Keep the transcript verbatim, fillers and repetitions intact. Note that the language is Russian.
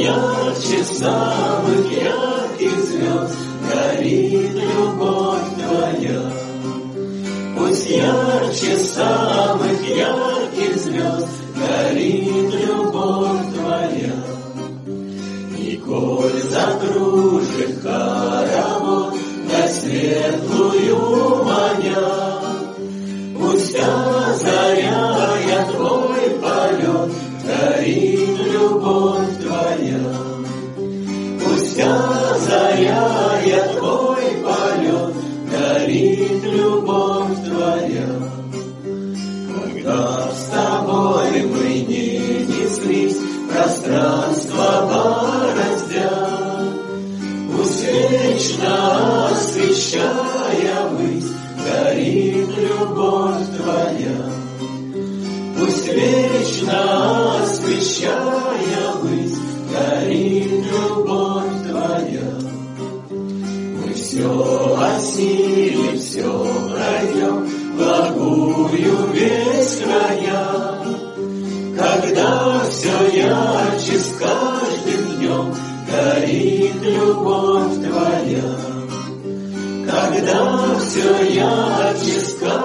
ярче самых ярких звезд горит любовь Твоя. Пусть ярче самых ярких звезд горит любовь Твоя. И коль закружит хоровод на светлую маня, пусть озаряя Твой полет горит любовь Твоя. Пусть озаряя Твой полет горит любовь Твоя. Когда с Тобой мы не неслись, пространство бороздя, пусть вечно освещая высь горит любовь Твоя. Пусть вечно освещая высь горит любовь Твоя. Мы все осилим, все пройдем, благую весь края, когда все ярче с каждым днем горит любовь Твоя. Когда все ярче с каждым